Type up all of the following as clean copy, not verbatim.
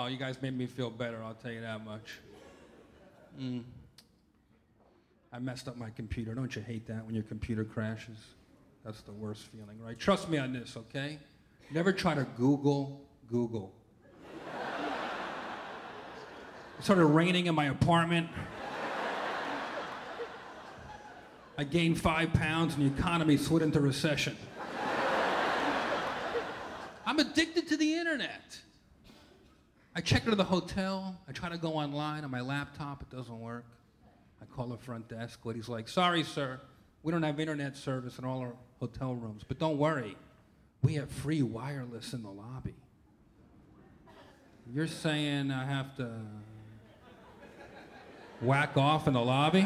you guys made me feel better, I'll tell you that much. I messed up my computer. Don't you hate that when your computer crashes? That's the worst feeling, right? Trust me on this, okay? Never try to Google. It started raining in my apartment. I gained 5 pounds and the economy slid into recession. I'm addicted to the internet. I check into the hotel. I try to go online on my laptop. It doesn't work. I call the front desk. Lady's like, sorry, sir. We don't have internet service in all our hotel rooms. But don't worry. We have free wireless in the lobby. You're saying I have to whack off in the lobby?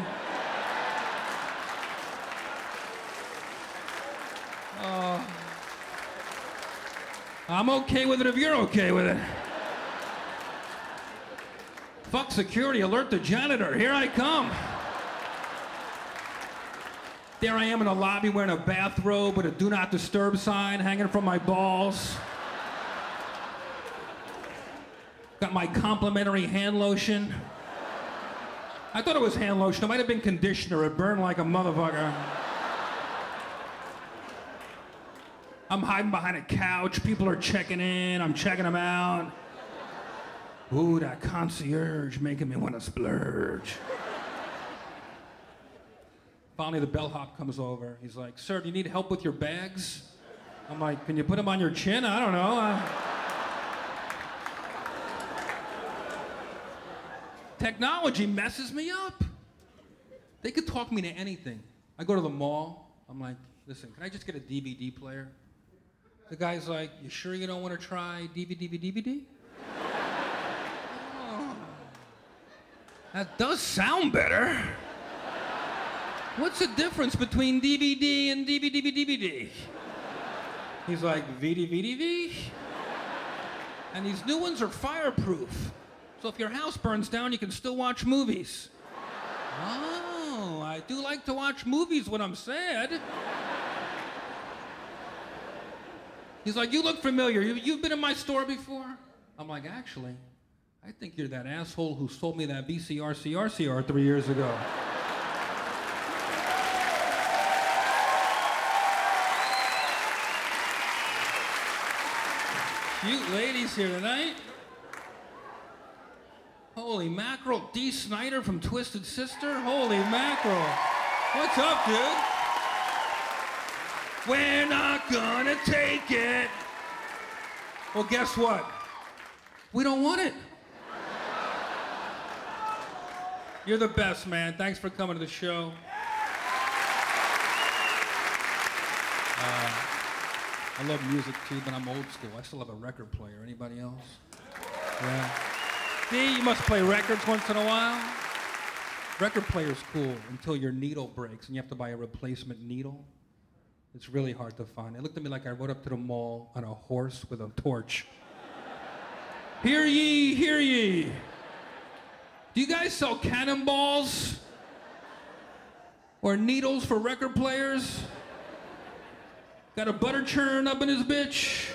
I'm okay with it if you're okay with it. Fuck security, alert the janitor, here I come. There I am in the lobby wearing a bathrobe with a do not disturb sign hanging from my balls. Got my complimentary hand lotion. I thought it was hand lotion, it might have been conditioner, it burned like a motherfucker. I'm hiding behind a couch, people are checking in, I'm checking them out. Ooh, that concierge making me want to splurge. Finally, the bellhop comes over. He's like, sir, do you need help with your bags? I'm like, can you put them on your chin? I don't know. Technology messes me up. They could talk me to anything. I go to the mall. I'm like, listen, can I just get a DVD player? The guy's like, you sure you don't want to try DVD? Oh, that does sound better. What's the difference between DVD and DVD? He's like, VDVDV? And these new ones are fireproof. So if your house burns down, you can still watch movies. Oh, I do like to watch movies when I'm sad. He's like, you look familiar. You've been in my store before? I'm like, actually, I think you're that asshole who sold me that VCR CRCR 3 years ago. Cute ladies here tonight. Holy mackerel. Dee Snider from Twisted Sister. Holy mackerel. What's up, dude? We're not gonna take it. Well, guess what? We don't want it. You're the best, man. Thanks for coming to the show. I love music too, but I'm old school. I still have a record player. Anybody else? Yeah. See, you must play records once in a while. Record player's cool until your needle breaks and you have to buy a replacement needle. It's really hard to find. It looked at me like I rode up to the mall on a horse with a torch. Hear ye, hear ye. Do you guys sell cannonballs? Or needles for record players? Got a butter churn up in his bitch?